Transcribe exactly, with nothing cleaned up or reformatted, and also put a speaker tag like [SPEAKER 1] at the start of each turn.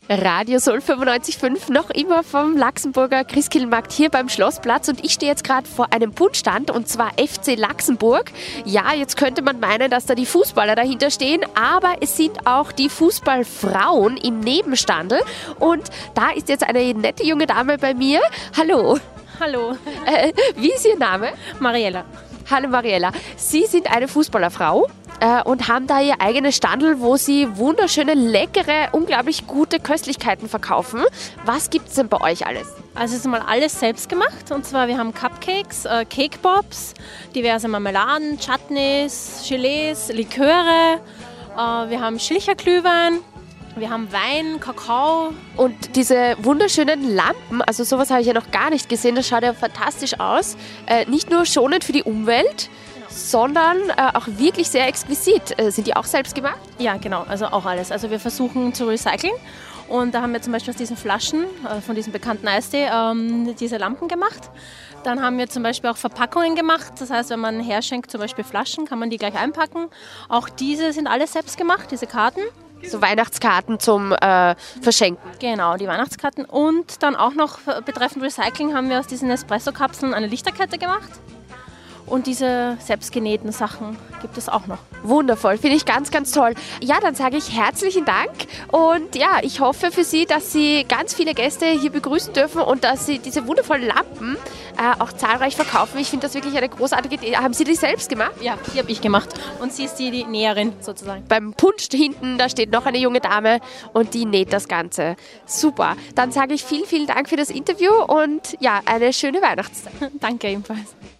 [SPEAKER 1] Radio Soul fünfundneunzig Komma fünf, noch immer vom Laxenburger Christkindlmarkt hier beim Schlossplatz und ich stehe jetzt gerade vor einem Punschstand und zwar F C Laxenburg. Ja, jetzt könnte man meinen, dass da die Fußballer dahinter stehen, aber es sind auch die Fußballfrauen im Nebenstandel und da ist jetzt eine nette junge Dame bei mir. Hallo.
[SPEAKER 2] Hallo.
[SPEAKER 1] Äh, wie ist Ihr Name?
[SPEAKER 2] Mariella.
[SPEAKER 1] Hallo Mariella. Sie sind eine Fußballerfrau äh, und haben da Ihr eigenes Standel, wo Sie wunderschöne, leckere, unglaublich gute Köstlichkeiten verkaufen. Was gibt es denn bei euch alles?
[SPEAKER 2] Also es ist mal alles selbst gemacht und zwar wir haben Cupcakes, äh, Cake Pops, diverse Marmeladen, Chutneys, Gelees, Liköre, äh, wir haben Schlicherglühwein. Wir haben Wein, Kakao.
[SPEAKER 1] Und diese wunderschönen Lampen, also sowas habe ich ja noch gar nicht gesehen, das schaut ja fantastisch aus. Äh, nicht nur schonend für die Umwelt, genau, sondern äh, auch wirklich sehr exquisit. Äh, sind die auch selbst gemacht?
[SPEAKER 2] Ja, genau, also auch alles. Also wir versuchen zu recyceln und da haben wir zum Beispiel aus diesen Flaschen, äh, von diesem bekannten Eistee, ähm, diese Lampen gemacht. Dann haben wir zum Beispiel auch Verpackungen gemacht, das heißt, wenn man herschenkt, zum Beispiel Flaschen, kann man die gleich einpacken. Auch diese sind alle selbst gemacht, diese Karten.
[SPEAKER 1] So Weihnachtskarten zum äh, Verschenken.
[SPEAKER 2] Genau, die Weihnachtskarten. Und dann auch noch betreffend Recycling haben wir aus diesen Espresso-Kapseln eine Lichterkette gemacht. Und diese selbstgenähten Sachen gibt es auch noch.
[SPEAKER 1] Wundervoll, finde ich ganz, ganz toll. Ja, dann sage ich herzlichen Dank und ja, ich hoffe für Sie, dass Sie ganz viele Gäste hier begrüßen dürfen und dass Sie diese wundervollen Lampen äh, auch zahlreich verkaufen. Ich finde das wirklich eine großartige Idee. Haben Sie die selbst gemacht?
[SPEAKER 2] Ja, die habe ich gemacht und sie ist die, die Näherin sozusagen.
[SPEAKER 1] Beim Punsch hinten, da steht noch eine junge Dame und die näht das Ganze. Super, dann sage ich vielen, vielen Dank für das Interview und ja, eine schöne Weihnachtszeit.
[SPEAKER 2] Danke ebenfalls.